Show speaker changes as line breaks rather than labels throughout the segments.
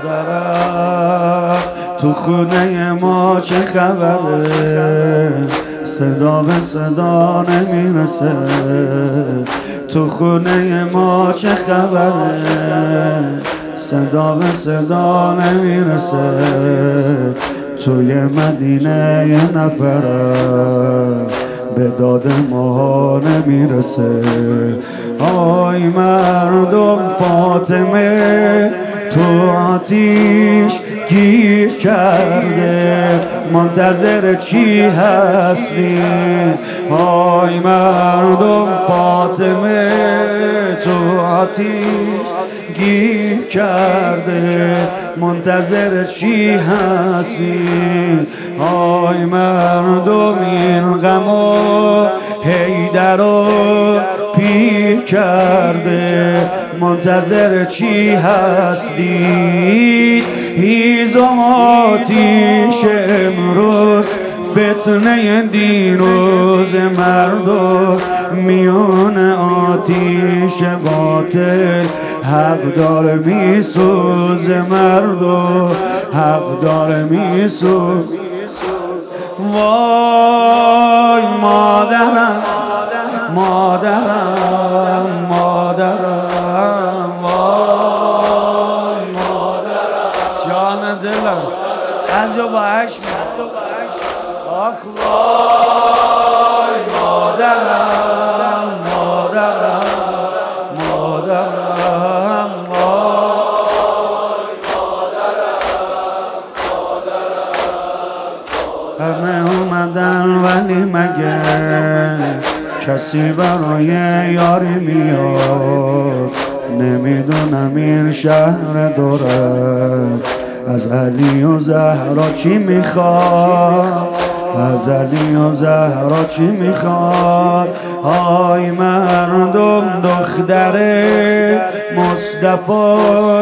مادرم تو خونه ما چه خبره؟ صدا به صدا نمیرسه. تو خونه ما چه خبره؟ صدا به صدا نمیرسه. توی مدینه یه نفره به داد ما نمیرسه. آی مردم فاطمه تو آتیش گیر کرده، منتظر چی هستی؟ آی مردم فاطمه تو آتیش گیر کرده، منتظر چی هستی؟ آی مردم این غمو حیدرو پیر کرده، منتظر چی هستی؟ هیزم آتیش امروز فتنه دیروز مردم، میان آتیش باطل حق داره میسوز مردم، حق داره میسوز. وای مادرم مادرم مادرم، وای مادرم جان دلم از جو با عشق آخ وای مادرم مادرم مادرم، وای مادرم. همه اومدن ولی مگه کسی برای یاری میاد؟ نمیدونم این شهر دوره از علی و زهرا چی میخواد؟ از علی و زهرا چی میخواد؟ آی مردم دختره مصطفی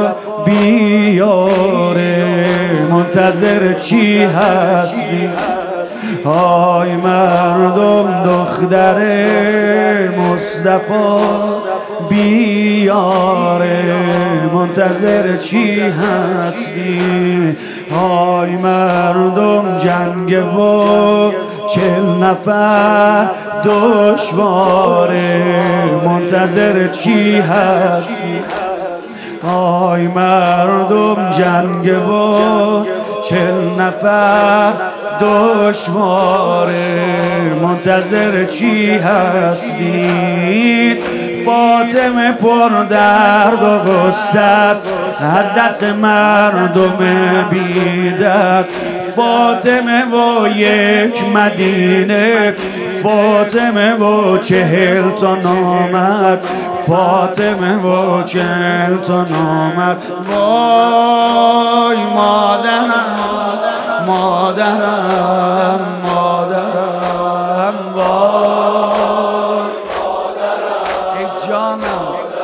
بیاره، منتظر چی هستی؟ آی مردم دختره مصطفی بیاره، منتظر چی هستی؟ آی مردم جنگ و 40 نفر دشواره، منتظر چی هستی؟ آی مردم جنگ و 40 نفر دشواره، منتظر چی هستید؟ فاطمه پر درد و غصه است از دست مردم بی‌درد. فاطمه و یک مدینه، فاطمه و 40 تا نامرد، فاطمه و 40 تا نامرد. وای مادرم مادرم مادرم، وای مادرم ای جانم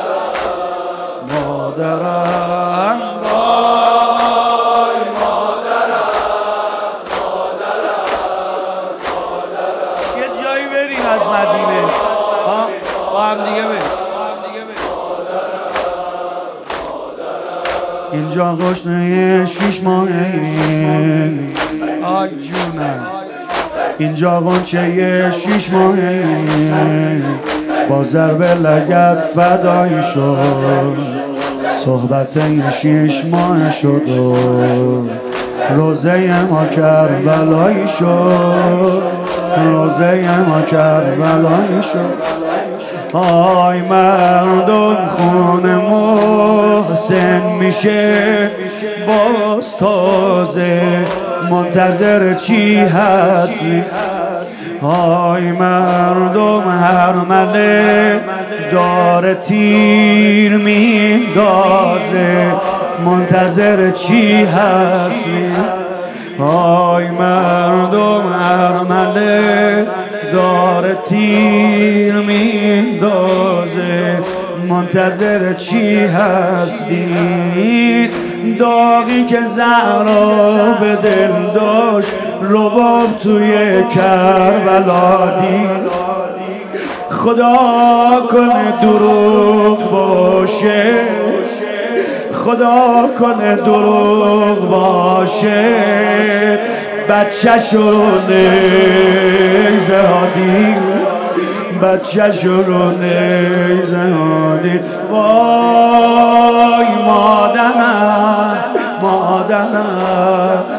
مادرم، وای مادرم مادرم. یه جایی بریم از مدینه با هم دیگه بریم. اینجا گشنه 6 ماهه آی جونم، اینجا غنچه 6 ماهه با ضرب لگد فدایی شد. صحبت این 6 ماه شد و روزه ما کربلایی شد، روزه ما کربلایی شد. آی مردم خون محسن میشه باز تازه، منتظر چی هستی؟ آی مردم هر مله داره تیر میندازه، منتظر چی هستی؟ آی مردم هر مله داره تیر میندازه، منتظر چی هستی؟ داغی که زهرا به دل داشت رباب توی کربلا دید، خدا کنه دروغ باشه، خدا کنه دروغ باشه بچه رو نیزه هادی بچه رو نیزه هادی وای مادرم